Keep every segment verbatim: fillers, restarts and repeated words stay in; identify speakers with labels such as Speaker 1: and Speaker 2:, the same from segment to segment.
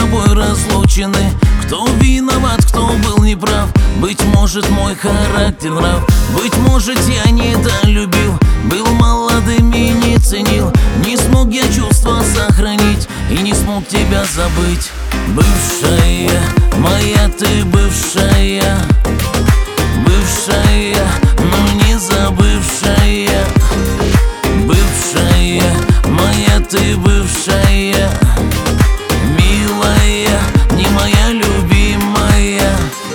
Speaker 1: тобой разлучены. Кто виноват, кто был неправ? Быть может, мой характер, нрав. Быть может, я недолюбил, был молодым и не ценил. Не смог я чувства сохранить и не смог тебя забыть. Бывшая моя, ты бывшая, бывшая, но не забывшая. Бывшая моя, ты бывшая, милая, не моя любимая.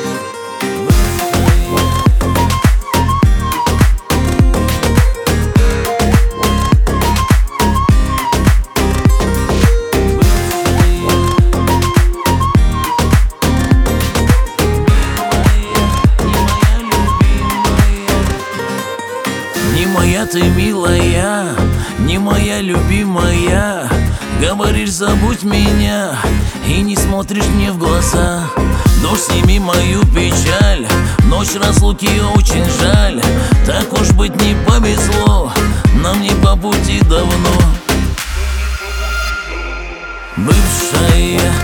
Speaker 1: Не моя ты, милая, не моя любимая. Говоришь, забудь меня, и не смотришь мне в глаза. Дождь, сними мою печаль, ночь разлуки очень жаль. Так уж быть не повезло, нам не по пути давно. Бывшая